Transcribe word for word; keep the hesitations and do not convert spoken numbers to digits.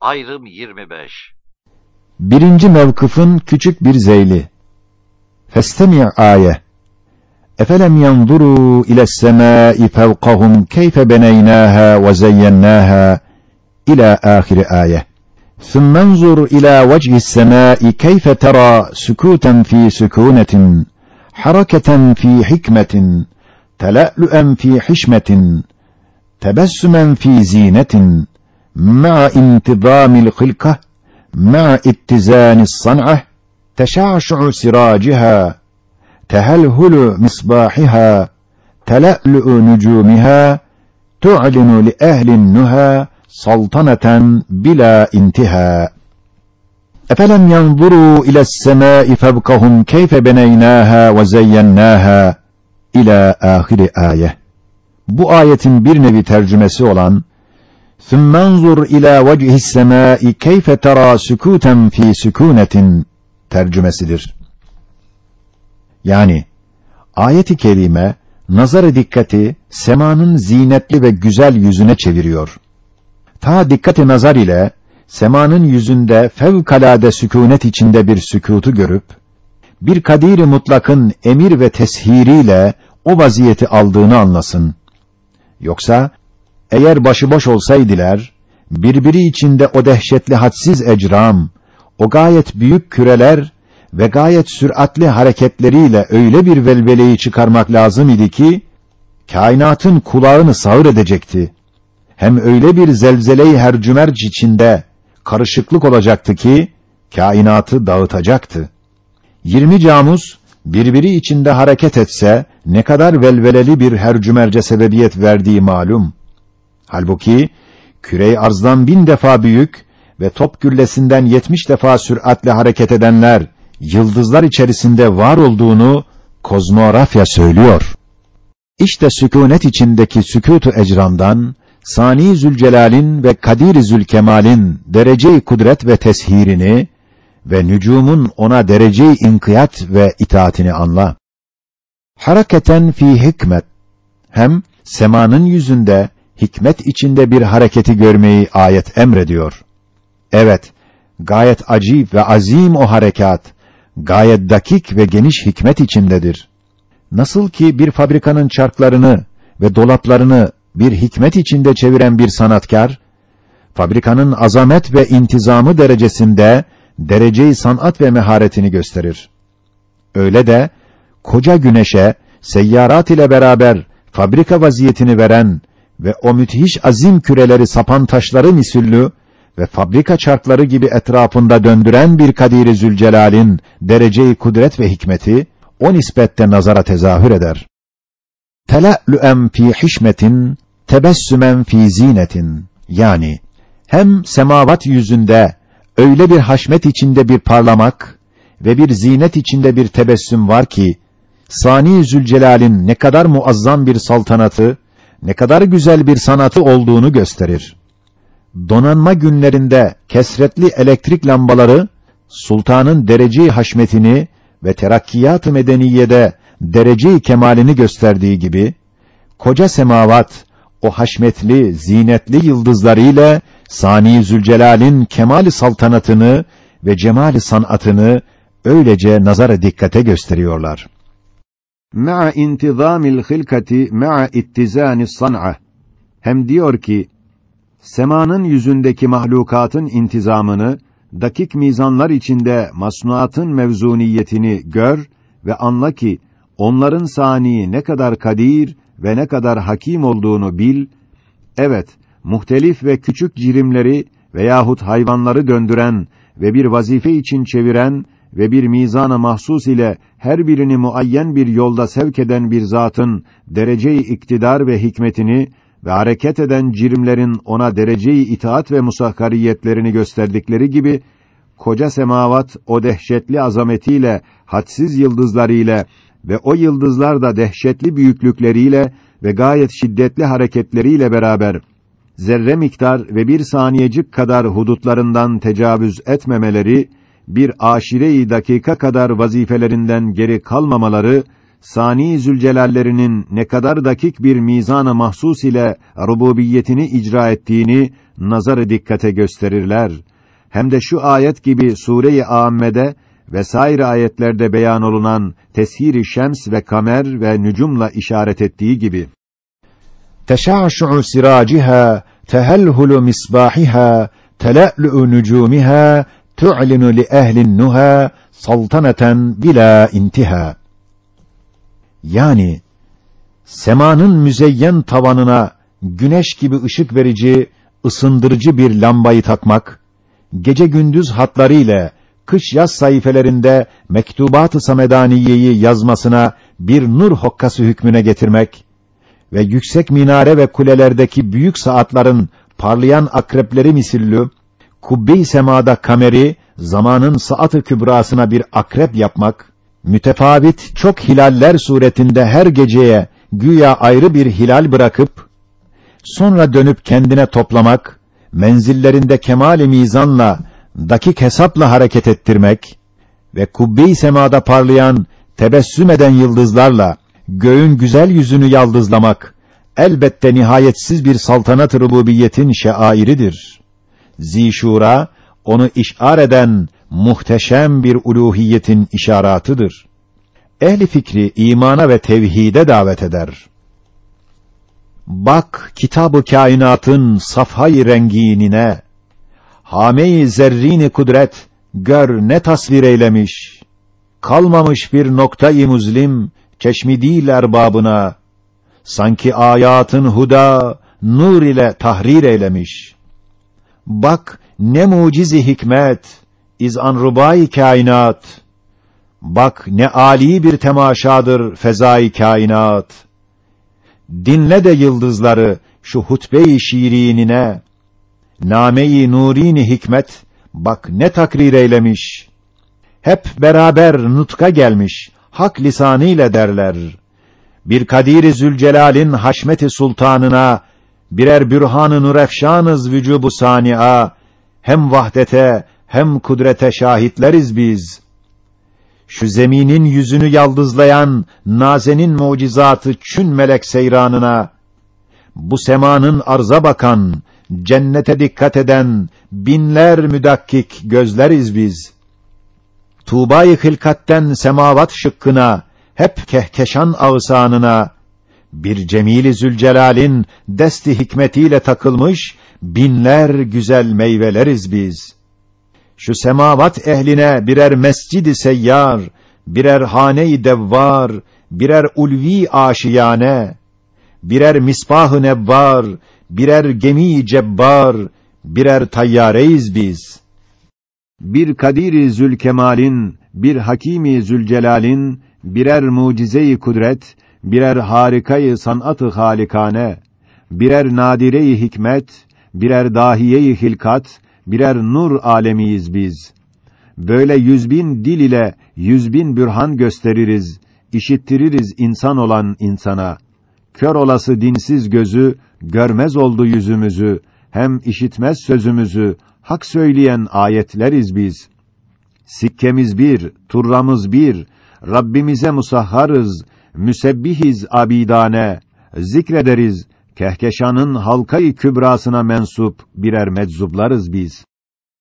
Ayrım yirmi beş. Birinci mevkıfın küçük bir zeyli. Festemi' ayet. Efelem yanzuru ile's-semâi fevkahum keyfe beneynâhâ ve zeyyennâhâ ila ahir ayet. ثُمَّ انظُرْ إِلَى وَجْهِ السَّمَاءِ كَيْفَ تَرَى سُكُوتًا فِي سُكُونَةٍ حَرَكَةً فِي حِكْمَةٍ تَلَأْلُؤًا فِي حِشْمَةٍ تَبَسُّمًا فِي زِينَةٍ مَعَ انتِظَامِ الْخِلْقَةِ مَعَ اتِّزَانِ الصَّنْعَةِ تَشَعْشُعُ سِرَاجِهَا تَهَلْهُلُ مِصْبَاحِهَا تَلَأْلُؤُ نُجُومِهَا تُعْلِنُ لِأَهْلِ النُّهَى saltaneten bila intiha. Efelem yanzuru ile's-semâi fevkahum keyfe beneynâhâ ve zeyyennâhâ ila ahir ayet. Bu ayetin bir nevi tercümesi olan ثُمَّ انظُرْ إِلَى وَجْهِ السَّمَاءِ كَيْفَ تَرَى سُكُوتًا فِي سُكُونَةٍ tercümesidir. Yani ayet-i kerime nazar-ı dikkati semanın zinetli ve güzel yüzüne çeviriyor. Ta dikkat-i nazar ile semanın yüzünde fevkalade sükûnet içinde bir sükûtu görüp bir kadir-i mutlakın emir ve teshiriyle o vaziyeti aldığını anlasın. Yoksa eğer başıboş olsaydılar, birbiri içinde o dehşetli hadsiz ecram, o gayet büyük küreler ve gayet süratli hareketleriyle öyle bir velveleyi çıkarmak lazım idi ki kainatın kulağını sağır edecekti. Hem öyle bir zelzele-i hercümerc içinde karışıklık olacaktı ki kainatı dağıtacaktı. Yirmi camuz birbiri içinde hareket etse ne kadar velveleli bir hercümerce sebebiyet verdiği malum. Halbuki küre-i arzdan bin defa büyük ve top güllesinden yetmiş defa süratle hareket edenler yıldızlar içerisinde var olduğunu kozmografya söylüyor. İşte sükûnet içindeki sükût-u ecramdan Sani Zülcelal'in ve Kadir-i Zülkemal'in derece-i kudret ve teshirini ve nücumun ona derece-i inkiyat ve itaatini anla. Hareketen fi hikmet, hem semanın yüzünde hikmet içinde bir hareketi görmeyi ayet emrediyor. Evet, gayet acip ve azim o harekat, gayet dakik ve geniş hikmet içindedir. Nasıl ki bir fabrikanın çarklarını ve dolaplarını bir hikmet içinde çeviren bir sanatkar, fabrikanın azamet ve intizamı derecesinde derece-i sanat ve meharetini gösterir. Öyle de koca güneşe seyyarat ile beraber fabrika vaziyetini veren ve o müthiş azim küreleri sapan taşları misüllü ve fabrika çarkları gibi etrafında döndüren bir Kadir-i Zülcelal'in derece-i kudret ve hikmeti o nispette nazara tezahür eder. Tela'lü'en fî hişmetin, tebessümen fî zînetin. Yani hem semavat yüzünde öyle bir haşmet içinde bir parlamak ve bir zinet içinde bir tebessüm var ki Sani Zülcelal'in ne kadar muazzam bir saltanatı, ne kadar güzel bir sanatı olduğunu gösterir. Donanma günlerinde kesretli elektrik lambaları sultanın derece-i haşmetini ve terakkiyat-ı medeniyede derece-i kemalini gösterdiği gibi koca semavat o haşmetli, zinetli yıldızlarıyla Sani Zülcelal'in kemal-i saltanatını ve cemal-i sanatını öylece nazara dikkate gösteriyorlar. Ma'a intizamil hilkati ma'a ittizani's san'a. Hem diyor ki semanın yüzündeki mahlukatın intizamını, dakik mizanlar içinde masnuatın mevzuniyetini gör ve anla ki onların sani ne kadar kadir ve ne kadar hakim olduğunu bil. Evet, muhtelif ve küçük cirimleri veyahut hayvanları döndüren ve bir vazife için çeviren ve bir mizana mahsus ile her birini muayyen bir yolda sevk eden bir zatın derece-i iktidar ve hikmetini ve hareket eden cirimlerin ona derece-i itaat ve musahhariyetlerini gösterdikleri gibi koca semavat o dehşetli azametiyle, hadsiz yıldızlarıyla ve o yıldızlar da dehşetli büyüklükleriyle ve gayet şiddetli hareketleriyle beraber zerre miktar ve bir saniyecik kadar hudutlarından tecavüz etmemeleri, bir aşire-i dakika kadar vazifelerinden geri kalmamaları, Sani Zülcelallerinin ne kadar dakik bir mizan-ı mahsus ile rububiyetini icra ettiğini nazar-ı dikkate gösterirler. Hem de şu ayet gibi sure-i âmmede vesaire ayetlerde beyan olunan teshîr-i şems ve kamer ve nücumla işaret ettiği gibi. Teşâşu'u sirâciha, tehellhulu misbâhiha, tele'lu'u nücûmiha, tu'linu li ehlin nuha, saltaneten bila intiha. Yani, semanın müzeyyen tavanına güneş gibi ışık verici, ısındırıcı bir lambayı takmak, gece gündüz hatları ile kış yaz sayfelerinde mektubat-ı samedaniyeyi yazmasına bir nur hokkası hükmüne getirmek ve yüksek minare ve kulelerdeki büyük saatlerin parlayan akrepleri misillü, kubbe-i semada kameri, zamanın saat-ı kübrasına bir akrep yapmak, mütefavit çok hilaller suretinde her geceye güya ayrı bir hilal bırakıp, sonra dönüp kendine toplamak, menzillerinde kemal-i mizanla, dakik hesapla hareket ettirmek ve kubbe-i semada parlayan, tebessüm eden yıldızlarla, göğün güzel yüzünü yaldızlamak, elbette nihayetsiz bir saltanat-ı rububiyetin şeairidir. Zişura, onu işar eden muhteşem bir uluhiyetin işaratıdır. Ehli fikri imana ve tevhide davet eder. Bak kitab-ı kainatın safhay-ı renginine, hâme-i zerrin-i kudret gör ne tasvir eylemiş. Kalmamış bir nokta-i muzlim çeşmi değil erbabına, sanki ayatın huda nur ile tahrir eylemiş. Bak ne muciz-i hikmet izan rubai kainat, bak ne âli bir temaşadır fezai kainat. Dinle de yıldızları şu hutbe-i şiirinine, name-i nurin-i hikmet bak ne takrir eylemiş. Hep beraber nutka gelmiş, hak lisanıyla derler. Bir Kadir-i Zülcelal'in haşmet-i sultanına, birer bürhan-ı nurefşanız vücubu sani'a, hem vahdete hem kudrete şahitleriz biz. Şu zeminin yüzünü yaldızlayan nazenin mucizatı çün melek seyranına, bu semanın arza bakan, cennete dikkat eden binler müdakkik gözleriz biz. Tuğba-i hilkatten semavat şıkkına, hep kehkeşan ağısanına, bir Cemil-i Zülcelal'in desti hikmetiyle takılmış binler güzel meyveleriz biz. Şu semavat ehline birer mescid-i seyyar, birer hane-i devvar, birer ulvi aşiyane, birer misbah-ı nevvar, birer gemi-i cebbar, birer tayyareyiz biz. Bir Kadir-i Zülkemal'in, bir Hakîm-i Zülcelal'in, birer mucize-i kudret, birer harikayı sanat-ı halikane, birer nadire-i hikmet, birer dahiye-i hilkat, birer nur alemiyiz biz. Böyle yüz bin dil ile yüz bin bürhan gösteririz, işittiririz insan olan insana. Kör olası dinsiz gözü, görmez oldu yüzümüzü, hem işitmez sözümüzü, hak söyleyen ayetleriz biz. Sikkemiz bir, turramız bir, Rabbimize musahharız, müsebbihiz abidane, zikrederiz, kehkeşanın halkayı kübrasına mensup birer meczuplarız biz.